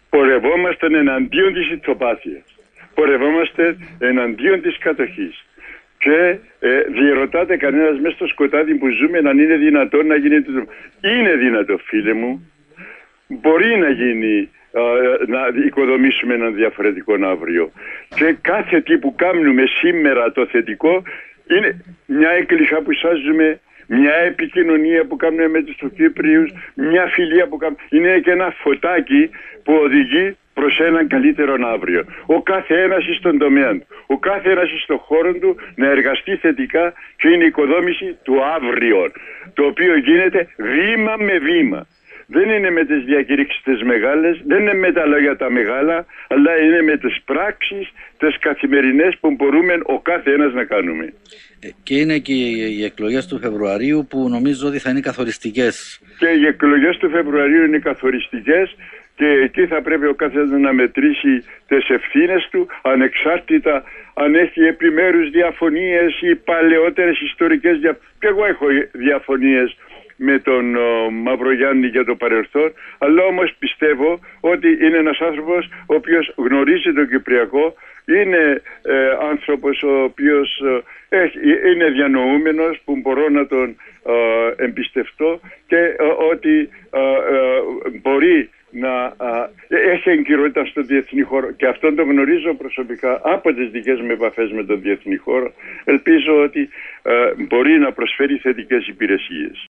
πορευόμαστε εναντίον της ηθοπάθειας. Πορευόμαστε εναντίον της κατοχής. Και διερωτάται κανένας μέσα στο σκοτάδι που ζούμε αν είναι δυνατόν να γίνει το. Είναι δυνατό, φίλε μου. Μπορεί να γίνει, να οικοδομήσουμε έναν διαφορετικό αύριο. Και κάθε τι που κάνουμε σήμερα το θετικό είναι μια έκκληση που σάζουμε, μια επικοινωνία που κάνουμε με τους Κύπριους, μια φιλία που κάνουμε. Είναι και ένα φωτάκι που οδηγεί προς έναν καλύτερο αύριο. Ο κάθε ένας στον τομέα του, ο κάθε ένας στον χώρο του να εργαστεί θετικά και είναι η οικοδόμηση του αύριο, το οποίο γίνεται βήμα με βήμα. Δεν είναι με τις διακηρύξεις τις μεγάλες, δεν είναι με τα λόγια τα μεγάλα, αλλά είναι με τις πράξεις, τις καθημερινές που μπορούμε ο κάθε ένας να κάνουμε. Και είναι και οι εκλογές του Φεβρουαρίου που νομίζω ότι θα είναι καθοριστικές. Και οι εκλογές του Φεβρουαρίου είναι καθοριστικές και εκεί θα πρέπει ο κάθε ένας να μετρήσει τις ευθύνες του, ανεξάρτητα αν έχει επιμέρους διαφωνίες ή παλαιότερες ιστορικές διαφωνίες. Και εγώ έχω διαφωνίες με τον Μαυρογιάννη για το παρελθόν, αλλά όμως πιστεύω ότι είναι ένας άνθρωπος ο οποίος γνωρίζει το Κυπριακό, είναι άνθρωπος ο οποίος είναι διανοούμενος που μπορώ να τον εμπιστευτώ και ότι μπορεί να έχει εγκυρότητα στο διεθνή χώρο και αυτόν το γνωρίζω προσωπικά από τις δικές μου επαφές με τον διεθνή χώρο. Ελπίζω ότι μπορεί να προσφέρει θετικές υπηρεσίες.